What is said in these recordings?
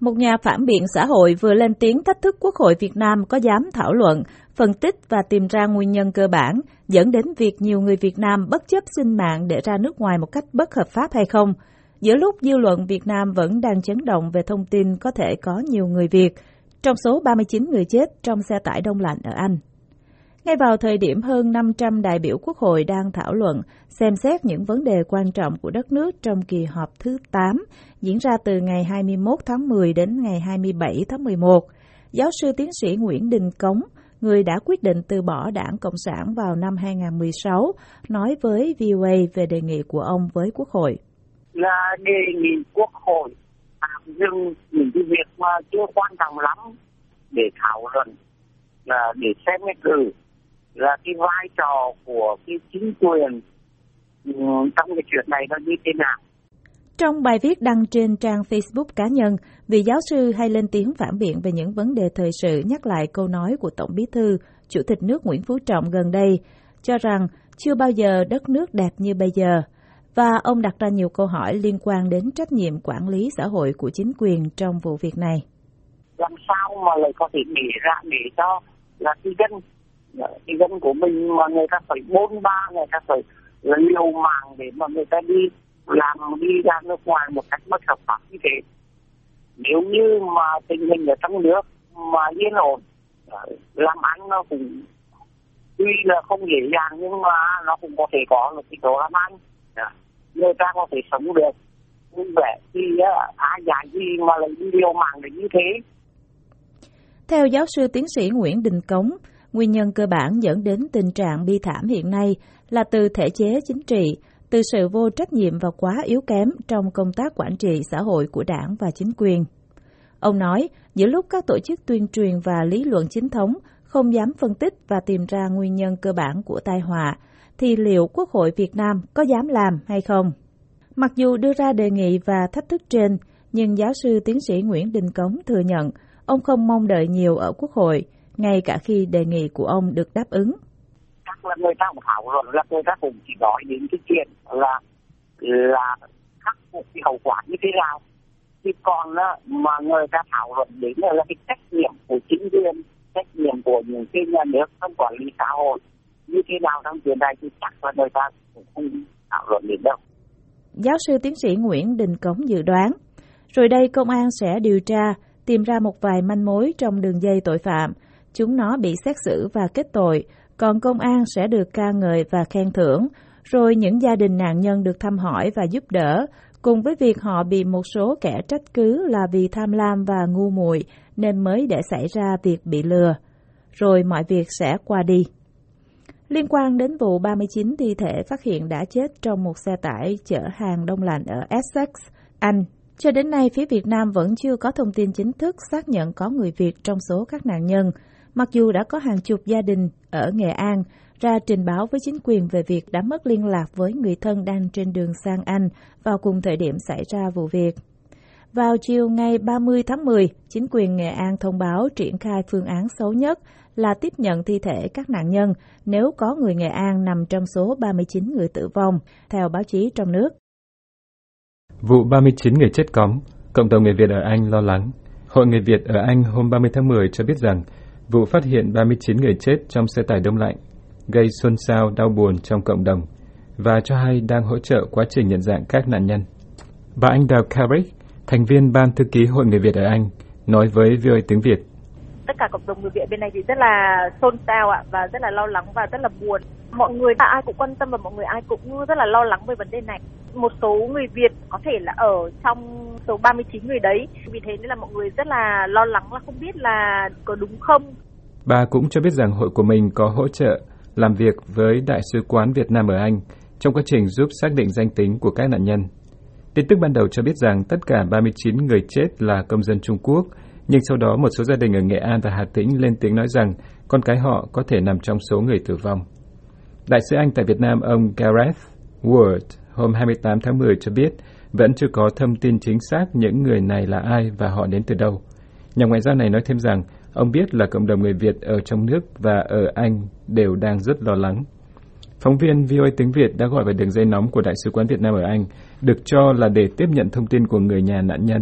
Một nhà phản biện xã hội vừa lên tiếng thách thức Quốc hội Việt Nam có dám thảo luận, phân tích và tìm ra nguyên nhân cơ bản dẫn đến việc nhiều người Việt Nam bất chấp sinh mạng để ra nước ngoài một cách bất hợp pháp hay không. Giữa lúc dư luận Việt Nam vẫn đang chấn động về thông tin có thể có nhiều người Việt, trong số 39 người chết trong xe tải đông lạnh ở Anh. Ngay vào thời điểm hơn 500 đại biểu Quốc hội đang thảo luận, xem xét những vấn đề quan trọng của đất nước trong kỳ họp thứ 8, diễn ra từ ngày 21 tháng 10 đến ngày 27 tháng 11, giáo sư tiến sĩ Nguyễn Đình Cống, người đã quyết định từ bỏ Đảng Cộng sản vào năm 2016, nói với VOA về đề nghị của ông với Quốc hội. Là đề nghị Quốc hội áp dụng những cái việc mà chưa quan trọng lắm để thảo luận, là để xem thử là cái vai trò của cái chính quyền trong cái chuyện này nó như thế nào. Trong bài viết đăng trên trang Facebook cá nhân, vị giáo sư hay lên tiếng phản biện về những vấn đề thời sự nhắc lại câu nói của Tổng Bí thư, Chủ tịch nước Nguyễn Phú Trọng gần đây, cho rằng chưa bao giờ đất nước đẹp như bây giờ, và ông đặt ra nhiều câu hỏi liên quan đến trách nhiệm quản lý xã hội của chính quyền trong vụ việc này. Làm sao mà lại có thể để cho là cái dân của mình mà người ta phải bôn ba, người ta phải liều mạng để mà người ta đi ra nước ngoài một cách bất hợp pháp như thế. Nếu như mà tình hình ở trong nước mà yên ổn, làm ăn nó cũng tuy là không dễ dàng nhưng mà nó cũng có thể có một cái chỗ làm ăn, người ta có thể sống được vui vẻ, thì ai dạy gì mà lại đi liều mạng để như thế. Theo giáo sư tiến sĩ Nguyễn Đình Cống, nguyên nhân cơ bản dẫn đến tình trạng bi thảm hiện nay là từ thể chế chính trị, từ sự vô trách nhiệm và quá yếu kém trong công tác quản trị xã hội của đảng và chính quyền. Ông nói, giữa lúc các tổ chức tuyên truyền và lý luận chính thống không dám phân tích và tìm ra nguyên nhân cơ bản của tai họa, thì liệu Quốc hội Việt Nam có dám làm hay không? Mặc dù đưa ra đề nghị và thách thức trên, nhưng giáo sư tiến sĩ Nguyễn Đình Cống thừa nhận ông không mong đợi nhiều ở Quốc hội, ngay cả khi đề nghị của ông được đáp ứng. Chắc là người ta cũng thảo luận, là người ta cũng chỉ nói đến cái chuyện là khắc phục cái hậu quả như thế nào. Thì còn mà người ta thảo luận đến là cái trách nhiệm của chính quyền, trách nhiệm của những cái nhà nước trong quản lý xã hội như thế nào trong chuyện này, thì chắc là người ta cũng không thảo luận đến đâu. Giáo sư tiến sĩ Nguyễn Đình Cống dự đoán, rồi đây công an sẽ điều tra, tìm ra một vài manh mối trong đường dây tội phạm. Chúng nó bị xét xử và kết tội, còn công an sẽ được ca ngợi và khen thưởng, rồi những gia đình nạn nhân được thăm hỏi và giúp đỡ, cùng với việc họ bị một số kẻ trách cứ là vì tham lam và ngu muội nên mới để xảy ra việc bị lừa. Rồi mọi việc sẽ qua đi. Liên quan đến vụ 39 thi thể phát hiện đã chết trong một xe tải chở hàng đông lạnh ở Essex, Anh, cho đến nay phía Việt Nam vẫn chưa có thông tin chính thức xác nhận có người Việt trong số các nạn nhân, mặc dù đã có hàng chục gia đình ở Nghệ An ra trình báo với chính quyền về việc đã mất liên lạc với người thân đang trên đường sang Anh vào cùng thời điểm xảy ra vụ việc. Vào chiều ngày 30 tháng 10, chính quyền Nghệ An thông báo triển khai phương án xấu nhất là tiếp nhận thi thể các nạn nhân nếu có người Nghệ An nằm trong số 39 người tử vong, theo báo chí trong nước. Vụ 39 người chết cóng, cộng đồng người Việt ở Anh lo lắng. Hội Người Việt ở Anh hôm 30 tháng 10 cho biết rằng vụ phát hiện 39 người chết trong xe tải đông lạnh gây xôn xao đau buồn trong cộng đồng và cho hay đang hỗ trợ quá trình nhận dạng các nạn nhân. Bà Anh Đào Carrick, thành viên ban thư ký Hội Người Việt ở Anh, nói với VOA tiếng Việt. Tất cả cộng đồng người Việt bên này thì rất là xôn xao và rất là lo lắng và rất là buồn. Mọi người ai cũng quan tâm và mọi người ai cũng rất là lo lắng về vấn đề này. Một số người Việt có thể là ở trong số 39 người đấy, vì thế nên là mọi người rất là lo lắng là không biết là có đúng không. Bà cũng cho biết rằng hội của mình có hỗ trợ làm việc với Đại sứ quán Việt Nam ở Anh trong quá trình giúp xác định danh tính của các nạn nhân. Tin tức ban đầu cho biết rằng tất cả 39 người chết là công dân Trung Quốc, nhưng sau đó một số gia đình ở Nghệ An và Hà Tĩnh lên tiếng nói rằng con cái họ có thể nằm trong số người tử vong. Đại sứ Anh tại Việt Nam ông Gareth Ward hôm 28 tháng 10 cho biết vẫn chưa có thông tin chính xác những người này là ai và họ đến từ đâu. Nhà ngoại giao này nói thêm rằng ông biết là cộng đồng người Việt ở trong nước và ở Anh đều đang rất lo lắng. Phóng viên VOA tiếng Việt đã gọi vào đường dây nóng của Đại sứ quán Việt Nam ở Anh, được cho là để tiếp nhận thông tin của người nhà nạn nhân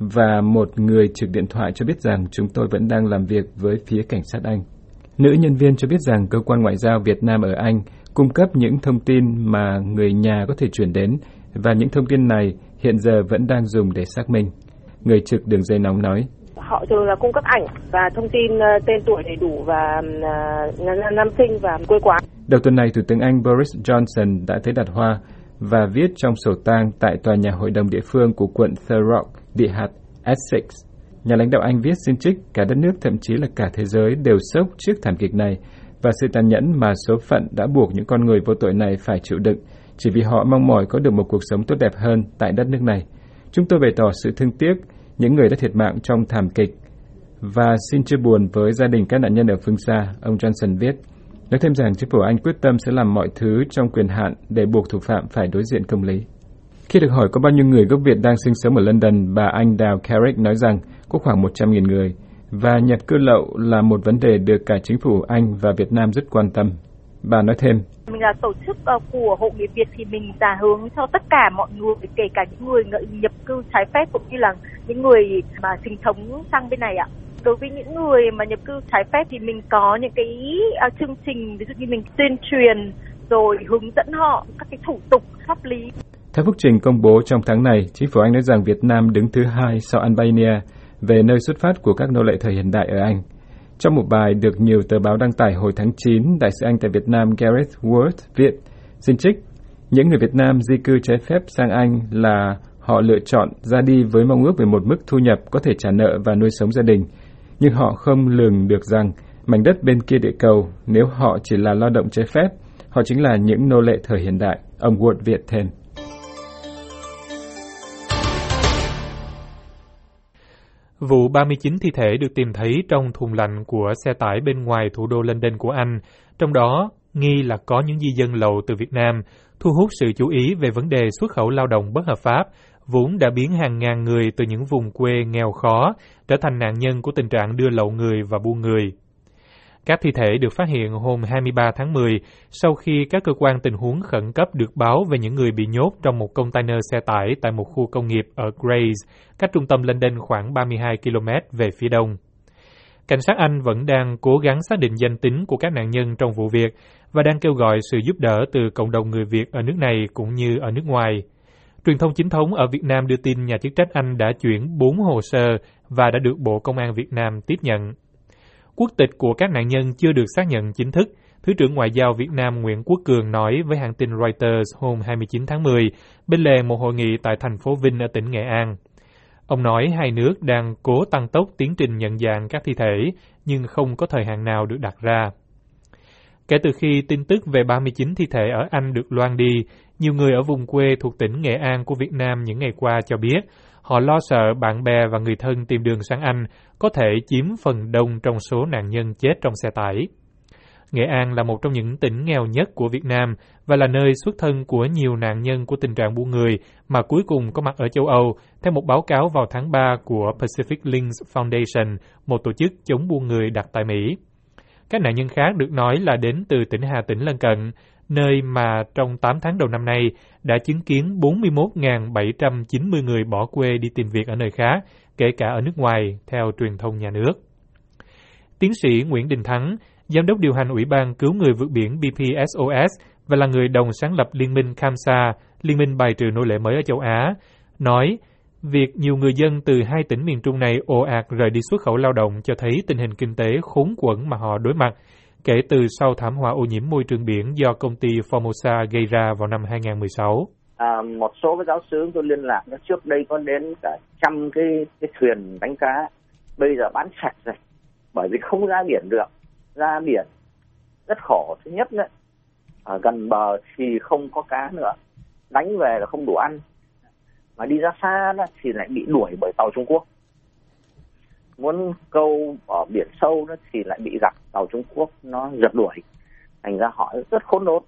và một người trực điện thoại cho biết rằng chúng tôi vẫn đang làm việc với phía cảnh sát Anh. Nữ nhân viên cho biết rằng cơ quan ngoại giao Việt Nam ở Anh cung cấp những thông tin mà người nhà có thể chuyển đến và những thông tin này hiện giờ vẫn đang dùng để xác minh. Người trực đường dây nóng nói. Họ thường là cung cấp ảnh và thông tin tên tuổi đầy đủ và năm sinh và quê quán. Đầu tuần này, Thủ tướng Anh Boris Johnson đã tới đặt hoa và viết trong sổ tang tại tòa nhà hội đồng địa phương của quận Thurrock, địa hạt Essex. Nhà lãnh đạo Anh viết xin trích cả đất nước, thậm chí là cả thế giới đều sốc trước thảm kịch này và sự tàn nhẫn mà số phận đã buộc những con người vô tội này phải chịu đựng chỉ vì họ mong mỏi có được một cuộc sống tốt đẹp hơn tại đất nước này. Chúng tôi bày tỏ sự thương tiếc những người đã thiệt mạng trong thảm kịch và xin chia buồn với gia đình các nạn nhân ở phương xa, ông Johnson viết. Nói thêm rằng chính phủ Anh quyết tâm sẽ làm mọi thứ trong quyền hạn để buộc thủ phạm phải đối diện công lý. Khi được hỏi có bao nhiêu người gốc Việt đang sinh sống ở London, bà Anh Đào Carrick nói rằng có khoảng 100.000 người và nhập cư lậu là một vấn đề được cả chính phủ Anh và Việt Nam rất quan tâm. Bà nói thêm. Mình là tổ chức của Hội Người Việt thì mình là hướng cho tất cả mọi người, kể cả những người nhập cư trái phép cũng như là những người mà chính thống sang bên này ạ. Đối với những người mà nhập cư trái phép thì mình có những cái chương trình, ví dụ như mình tuyên truyền rồi hướng dẫn họ các cái thủ tục pháp lý. Theo phúc trình công bố trong tháng này, chính phủ Anh nói rằng Việt Nam đứng thứ 2 sau Albania về nơi xuất phát của các nô lệ thời hiện đại ở Anh. Trong một bài được nhiều tờ báo đăng tải hồi tháng 9, Đại sứ Anh tại Việt Nam Gareth Worth viết, xin trích, những người Việt Nam di cư trái phép sang Anh là họ lựa chọn ra đi với mong ước về một mức thu nhập có thể trả nợ và nuôi sống gia đình. Nhưng họ không lường được rằng mảnh đất bên kia địa cầu, nếu họ chỉ là lao động trái phép, họ chính là những nô lệ thời hiện đại, ông Worth viết thêm. Vụ 39 thi thể được tìm thấy trong thùng lạnh của xe tải bên ngoài thủ đô London của Anh, trong đó nghi là có những di dân lậu từ Việt Nam, thu hút sự chú ý về vấn đề xuất khẩu lao động bất hợp pháp, vốn đã biến hàng ngàn người từ những vùng quê nghèo khó trở thành nạn nhân của tình trạng đưa lậu người và buôn người. Các thi thể được phát hiện hôm 23 tháng 10 sau khi các cơ quan tình huống khẩn cấp được báo về những người bị nhốt trong một container xe tải tại một khu công nghiệp ở Grays, cách trung tâm London khoảng 32 km về phía đông. Cảnh sát Anh vẫn đang cố gắng xác định danh tính của các nạn nhân trong vụ việc và đang kêu gọi sự giúp đỡ từ cộng đồng người Việt ở nước này cũng như ở nước ngoài. Truyền thông chính thống ở Việt Nam đưa tin nhà chức trách Anh đã chuyển 4 hồ sơ và đã được Bộ Công an Việt Nam tiếp nhận. Quốc tịch của các nạn nhân chưa được xác nhận chính thức, Thứ trưởng Ngoại giao Việt Nam Nguyễn Quốc Cường nói với hãng tin Reuters hôm 29 tháng 10 bên lề một hội nghị tại thành phố Vinh ở tỉnh Nghệ An. Ông nói hai nước đang cố tăng tốc tiến trình nhận dạng các thi thể, nhưng không có thời hạn nào được đặt ra. Kể từ khi tin tức về 39 thi thể ở Anh được loan đi, nhiều người ở vùng quê thuộc tỉnh Nghệ An của Việt Nam những ngày qua cho biết họ lo sợ bạn bè và người thân tìm đường sang Anh có thể chiếm phần đông trong số nạn nhân chết trong xe tải. Nghệ An là một trong những tỉnh nghèo nhất của Việt Nam và là nơi xuất thân của nhiều nạn nhân của tình trạng buôn người mà cuối cùng có mặt ở châu Âu, theo một báo cáo vào tháng 3 của Pacific Links Foundation, một tổ chức chống buôn người đặt tại Mỹ. Các nạn nhân khác được nói là đến từ tỉnh Hà Tĩnh lân cận, nơi mà trong 8 tháng đầu năm nay đã chứng kiến 41.790 người bỏ quê đi tìm việc ở nơi khác, kể cả ở nước ngoài, theo truyền thông nhà nước. Tiến sĩ Nguyễn Đình Thắng, Giám đốc điều hành Ủy ban Cứu người vượt biển BPSOS và là người đồng sáng lập Liên minh CAMSA, Liên minh bài trừ nô lệ mới ở châu Á, nói việc nhiều người dân từ hai tỉnh miền Trung này ồ ạt rời đi xuất khẩu lao động cho thấy tình hình kinh tế khốn quẫn mà họ đối mặt kể từ sau thảm họa ô nhiễm môi trường biển do công ty Formosa gây ra vào năm 2016. Một số cái giáo xứ tôi liên lạc trước đây có đến cả 100 cái thuyền đánh cá, bây giờ bán sạch rồi, bởi vì không ra biển được. Ra biển rất khổ. Thứ nhất đấy, ở gần bờ thì không có cá nữa, đánh về là không đủ ăn, mà đi ra xa đó thì lại bị đuổi bởi tàu Trung Quốc. Muốn câu ở biển sâu đó thì lại bị gặp tàu Trung Quốc nó rượt đuổi, thành ra họ rất khốn đốn,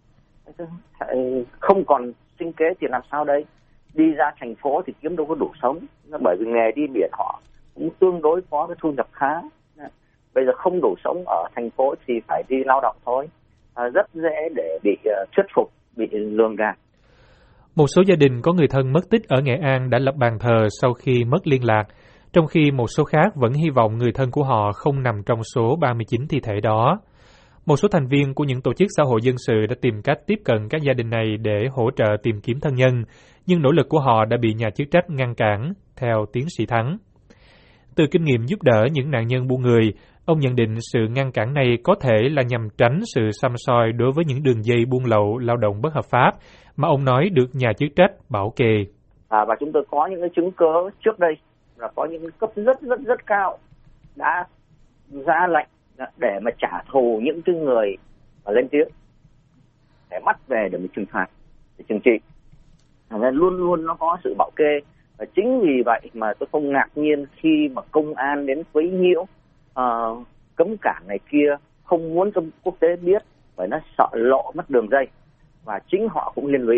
không còn sinh kế thì làm sao đây? Đi ra thành phố thì kiếm đâu có đủ sống, bởi vì nghề đi biển họ cũng tương đối có cái thu nhập khá. Bây giờ không đủ sống ở thành phố thì phải đi lao động thôi, rất dễ để bị thuyết phục, bị lường gạt. Một số gia đình có người thân mất tích ở Nghệ An đã lập bàn thờ sau khi mất liên lạc, trong khi một số khác vẫn hy vọng người thân của họ không nằm trong số 39 thi thể đó. Một số thành viên của những tổ chức xã hội dân sự đã tìm cách tiếp cận các gia đình này để hỗ trợ tìm kiếm thân nhân, nhưng nỗ lực của họ đã bị nhà chức trách ngăn cản, theo tiến sĩ Thắng. Từ kinh nghiệm giúp đỡ những nạn nhân buôn người, ông nhận định sự ngăn cản này có thể là nhằm tránh sự săm soi đối với những đường dây buôn lậu lao động bất hợp pháp mà ông nói được nhà chức trách bảo kê. Và chúng tôi có những cái chứng cứ trước đây là có những cấp rất cao đã ra lệnh để mà trả thù những cái người mà lên tiếng, để bắt về để mình trừng phạt, để trừng trị. Nên luôn nó có sự bảo kê. Và chính vì vậy mà tôi không ngạc nhiên khi mà công an đến quấy nhiễu, cấm cản này kia, không muốn cho quốc tế biết, bởi nó sợ lộ mất đường dây. Và chính họ cũng liên lụy,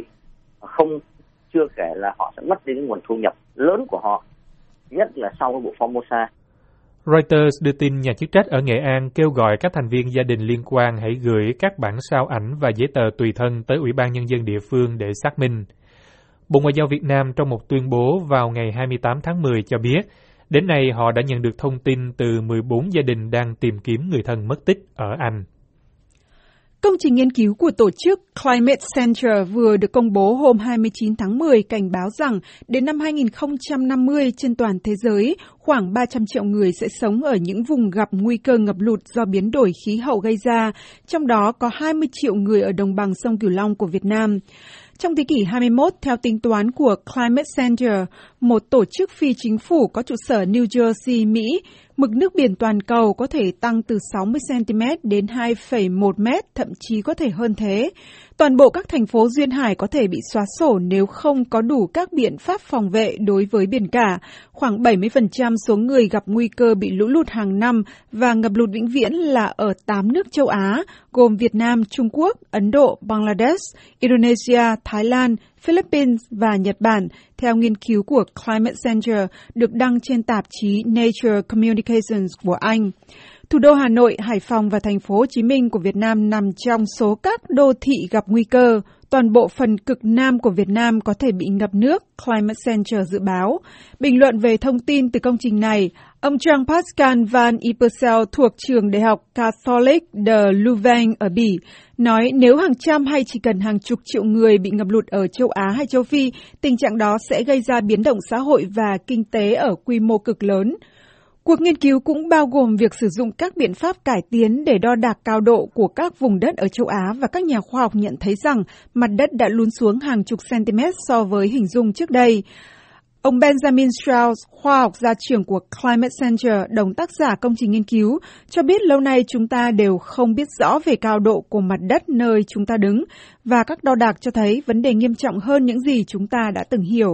chưa kể là họ sẽ mất đi cái nguồn thu nhập lớn của họ, nhất là sau cái vụ Formosa. Reuters đưa tin nhà chức trách ở Nghệ An kêu gọi các thành viên gia đình liên quan hãy gửi các bản sao ảnh và giấy tờ tùy thân tới Ủy ban Nhân dân địa phương để xác minh. Bộ Ngoại giao Việt Nam trong một tuyên bố vào ngày 28 tháng 10 cho biết, đến nay họ đã nhận được thông tin từ 14 gia đình đang tìm kiếm người thân mất tích ở Anh. Công trình nghiên cứu của tổ chức Climate Center vừa được công bố hôm 29 tháng 10 cảnh báo rằng đến năm 2050 trên toàn thế giới, khoảng 300 triệu người sẽ sống ở những vùng gặp nguy cơ ngập lụt do biến đổi khí hậu gây ra, trong đó có 20 triệu người ở đồng bằng sông Cửu Long của Việt Nam. Trong thế kỷ 21, theo tính toán của Climate Center, một tổ chức phi chính phủ có trụ sở New Jersey, Mỹ, mực nước biển toàn cầu có thể tăng từ 60 cm đến 2,1 m, thậm chí có thể hơn thế. Toàn bộ các thành phố duyên hải có thể bị xóa sổ nếu không có đủ các biện pháp phòng vệ đối với biển cả. Khoảng 70% số người gặp nguy cơ bị lũ lụt hàng năm và ngập lụt vĩnh viễn là ở 8 nước châu Á, gồm Việt Nam, Trung Quốc, Ấn Độ, Bangladesh, Indonesia, Thái Lan, Philippines và Nhật Bản, theo nghiên cứu của Climate Center được đăng trên tạp chí Nature Communications của Anh. Thủ đô Hà Nội, Hải Phòng và thành phố Hồ Chí Minh của Việt Nam nằm trong số các đô thị gặp nguy cơ. Toàn bộ phần cực Nam của Việt Nam có thể bị ngập nước, Climate Center dự báo. Bình luận về thông tin từ công trình này, ông Jean-Pascal Van Ypersel thuộc trường Đại học Catholic de Louvain ở Bỉ nói nếu hàng trăm hay chỉ cần hàng chục triệu người bị ngập lụt ở châu Á hay châu Phi, tình trạng đó sẽ gây ra biến động xã hội và kinh tế ở quy mô cực lớn. Cuộc nghiên cứu cũng bao gồm việc sử dụng các biện pháp cải tiến để đo đạc cao độ của các vùng đất ở châu Á và các nhà khoa học nhận thấy rằng mặt đất đã lún xuống hàng chục cm so với hình dung trước đây. Ông Benjamin Strauss, khoa học gia trưởng của Climate Center, đồng tác giả công trình nghiên cứu, cho biết lâu nay chúng ta đều không biết rõ về cao độ của mặt đất nơi chúng ta đứng và các đo đạc cho thấy vấn đề nghiêm trọng hơn những gì chúng ta đã từng hiểu.